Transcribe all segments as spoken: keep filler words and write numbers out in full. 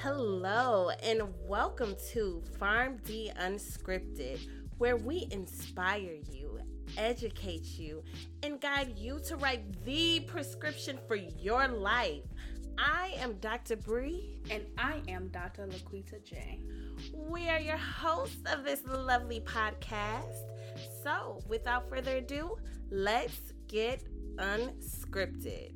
Hello, and welcome to PharmD Unscripted, where we inspire you, educate you, and guide you to write the prescription for your life. I am Doctor Bree. And I am Doctor Laquita J. We are your hosts of this lovely podcast. So, without further ado, let's get unscripted.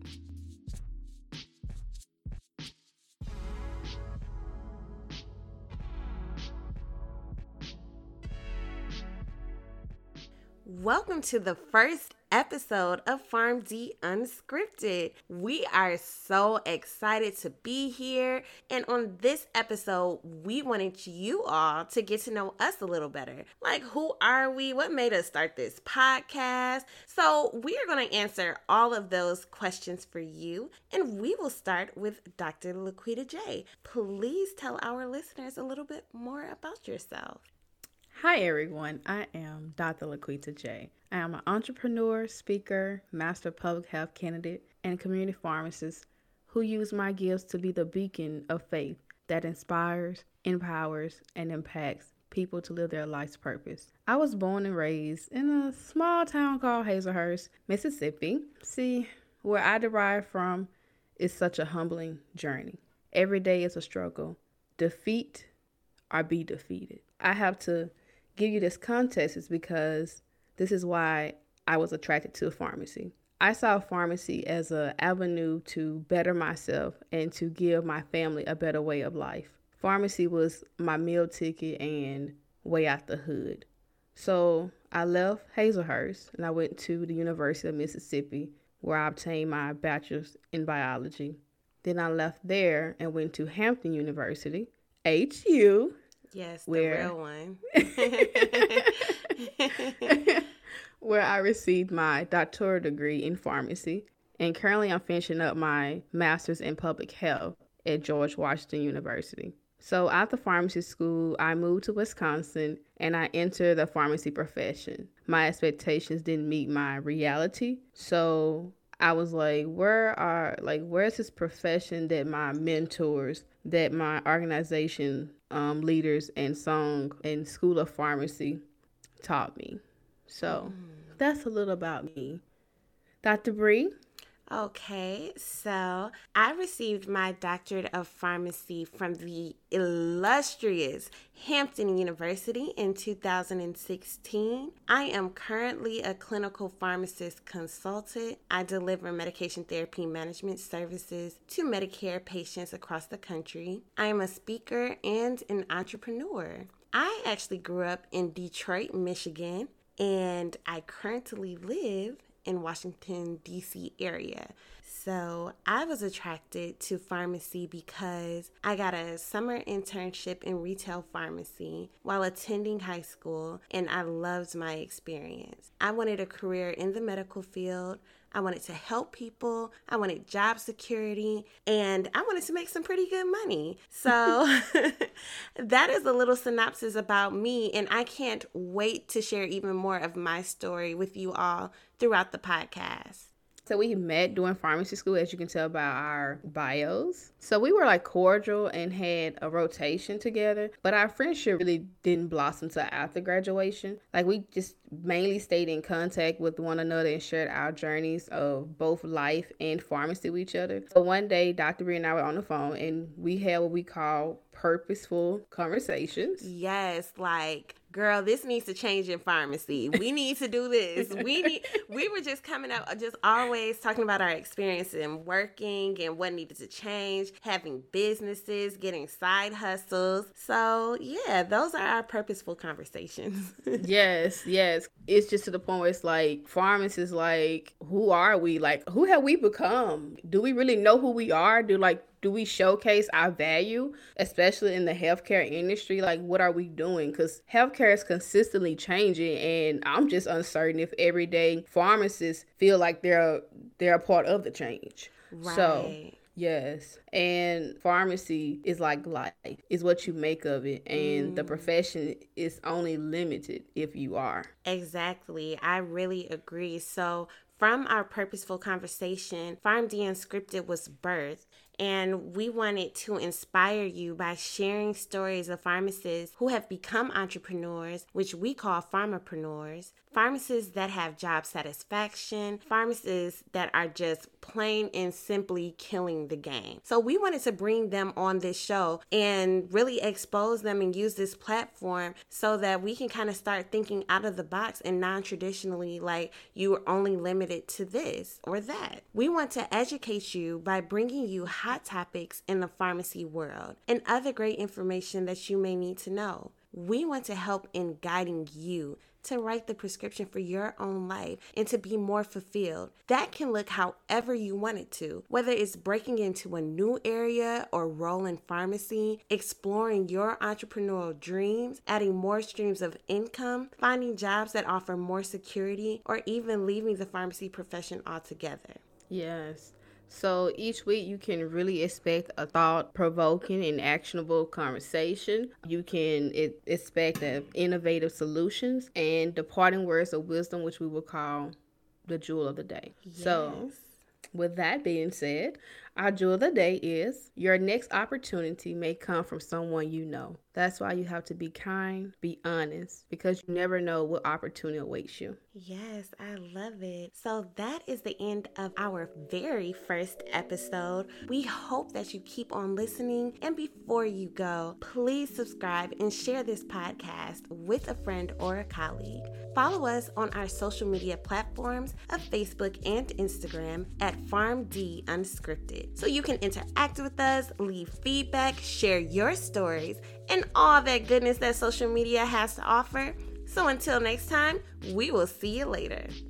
Welcome to the first episode of PharmD Unscripted. We are so excited to be here. And on this episode, we wanted you all to get to know us a little better. Like, who are we? What made us start this podcast? So we are going to answer all of those questions for you. And we will start with Doctor Laquita J. Please tell our listeners a little bit more about yourself. Hi everyone, I am Doctor Laquita J. I am an entrepreneur, speaker, master public health candidate, and community pharmacist who use my gifts to be the beacon of faith that inspires, empowers, and impacts people to live their life's purpose. I was born and raised in a small town called Hazelhurst, Mississippi. See, where I derive from is such a humbling journey. Every day is a struggle. Defeat or be defeated. I have to give you this context is because this is why I was attracted to a pharmacy. I saw pharmacy as an avenue to better myself and to give my family a better way of life. Pharmacy was my meal ticket and way out the hood. So I left Hazelhurst and I went to the University of Mississippi where I obtained my bachelor's in biology. Then I left there and went to Hampton University, H U. Yes, the where, real one. where I received my doctoral degree in pharmacy. And currently I'm finishing up my master's in public health at George Washington University. So after pharmacy school, I moved to Wisconsin and I entered the pharmacy profession. My expectations didn't meet my reality. So I was like, where are, like, where's this profession that my mentors, that my organization um, leaders and song and School of Pharmacy taught me? So mm. that's a little about me. Doctor Bree? Okay, so I received my doctorate of pharmacy from the illustrious Hampton University in two thousand sixteen. I am currently a clinical pharmacist consultant. I deliver medication therapy management services to Medicare patients across the country. I am a speaker and an entrepreneur. I actually grew up in Detroit, Michigan, and I currently live in Washington, D C area. So I was attracted to pharmacy because I got a summer internship in retail pharmacy while attending high school, and I loved my experience. I wanted a career in the medical field. I wanted to help people. I wanted job security, and I wanted to make some pretty good money. So that is a little synopsis about me, and I can't wait to share even more of my story with you all throughout the podcast. So we met during pharmacy school, as you can tell by our bios. So we were like cordial and had a rotation together, but our friendship really didn't blossom till after graduation. Like we just mainly stayed in contact with one another and shared our journeys of both life and pharmacy with each other. So one day, Doctor Bree and I were on the phone and we had what we call purposeful conversations. Yes, like, girl, this needs to change in pharmacy. We need to do this. We need. We were just coming up, just always talking about our experience in working and what needed to change, having businesses, getting side hustles. So yeah, those are our purposeful conversations. Yes, yes. It's just to the point where it's like, pharmacists, like, who are we? Like, who have we become? Do we really know who we are? Do like, do we showcase our value, especially in the healthcare industry? Like, what are we doing? Because healthcare is consistently changing, and I'm just uncertain if everyday pharmacists feel like they're they're a part of the change. Right. So, yes. And pharmacy is like life. It's what you make of it. And mm. the profession is only limited if you are. Exactly. I really agree. So From our purposeful conversation, PharmD Unscripted was birthed, and we wanted to inspire you by sharing stories of pharmacists who have become entrepreneurs, which we call pharmapreneurs, pharmacists that have job satisfaction, pharmacists that are just plain and simply killing the game. So we wanted to bring them on this show and really expose them and use this platform so that we can kind of start thinking out of the box and non-traditionally, like you are only limited to this or that. We want to educate you by bringing you hot topics in the pharmacy world and other great information that you may need to know. We want to help in guiding you to write the prescription for your own life and to be more fulfilled. That can look however you want it to, whether it's breaking into a new area or role in pharmacy, exploring your entrepreneurial dreams, adding more streams of income, finding jobs that offer more security, or even leaving the pharmacy profession altogether. Yes. So each week you can really expect a thought-provoking and actionable conversation. You can it, expect uh, innovative solutions and departing words of wisdom, which we will call the jewel of the day. Yes. So with that being said, our jewel of the day is your next opportunity may come from someone you know. That's why you have to be kind, be honest, because you never know what opportunity awaits you. Yes, I love it. So that is the end of our very first episode. We hope that you keep on listening. And before you go, please subscribe and share this podcast with a friend or a colleague. Follow us on our social media platforms of Facebook and Instagram at PharmD Unscripted, so you can interact with us, leave feedback, share your stories, and all that goodness that social media has to offer. So until next time, we will see you later.